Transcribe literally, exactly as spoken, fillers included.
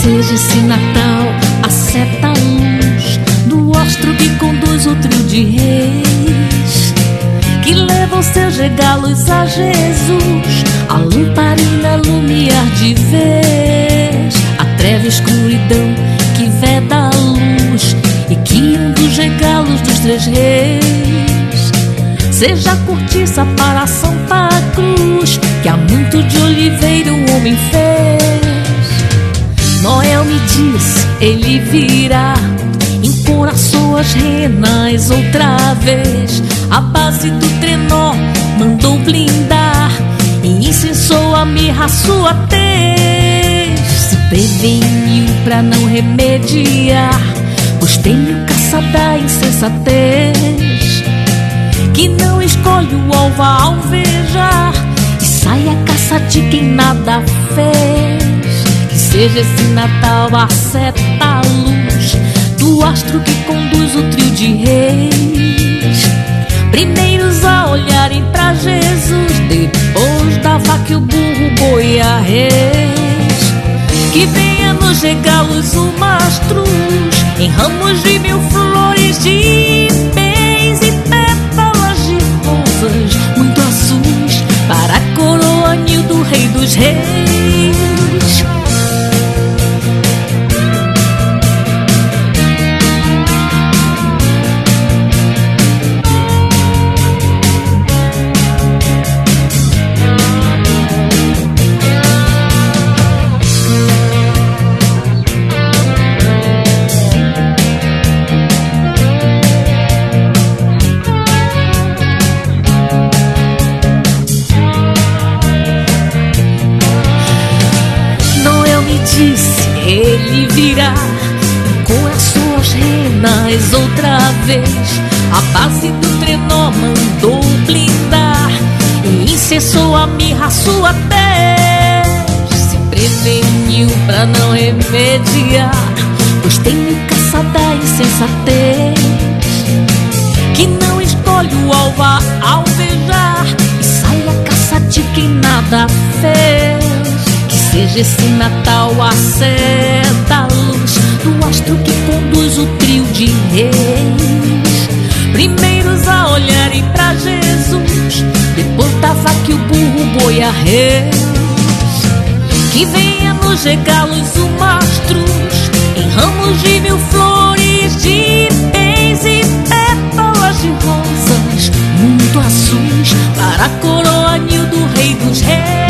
seja esse Natal a seta luz do astro que conduz o trio de reis, que leva os seus regalos a Jesus, a lamparina lumiar de vez, a treva e escuridão que veda a luz, e que um dos regalos dos três reis seja a cortiça para a Santa Cruz, que há muito de oliveira o homem fez. Noel me diz, ele virá impor as suas renas outra vez. A base do trenó mandou blindar e incensou a mirra sua tez. Se preveniu pra não remediar, pois tem o caça da insensatez, que não escolhe o alvo a alvejar e sai a caça de quem nada fez. Que seja esse Natal a seta luz do astro que conduz o trio de reis, primeiros a olharem pra Jesus, depois da vaca e o burro, boi e a reis. Que venha nos regalos o mastruz em ramos de mil flores de bens e pétalas de rosas muito azuis para a coroa anil do rei dos reis. Disse, ele virá com as suas renas outra vez. A base do trenó mandou blindar e incensou a mirra sua tez. Se preveniu pra não remediar, pois tem o caça da insensatez, que não escolhe o alvo a alvejar e sai a caça de quem nada fez. Seja esse Natal a seta luz do astro que conduz o trio de reis, primeiros a olharem pra Jesus, depois da vaca e o burro, o boi e a reis. Que venha nos regalos o mastruz em ramos de mil flores de bens e pétalas de rosas muito azuis para a coroa anil do rei dos reis.